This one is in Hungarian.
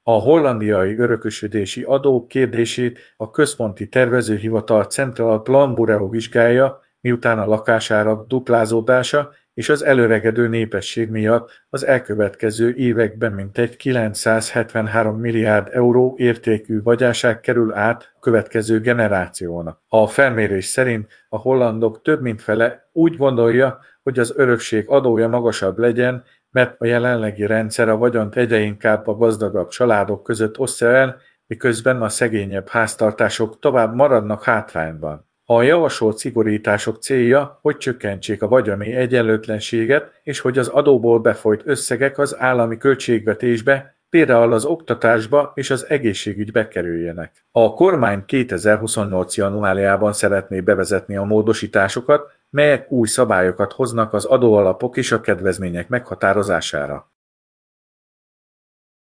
A hollandiai örökösödési adó kérdését a Központi Tervezőhivatal Central Plan Bureau vizsgálja, miután a lakásárak duplázódása és az elöregedő népesség miatt az elkövetkező években mintegy 973 milliárd euró értékű vagyonság kerül át a következő generációnak. A felmérés szerint a hollandok több mint fele úgy gondolja, hogy az örökség adója magasabb legyen, mert a jelenlegi rendszer a vagyont egyre inkább a gazdagabb családok között osztja el, miközben a szegényebb háztartások tovább maradnak hátrányban. A javasolt szigorítások célja, hogy csökkentsék a vagyoni egyenlőtlenséget, és hogy az adóból befolyt összegek az állami költségvetésbe, például az oktatásba és az egészségügybe kerüljenek. A kormány 2028. januárjában szeretné bevezetni a módosításokat, melyek új szabályokat hoznak az adóalapok és a kedvezmények meghatározására.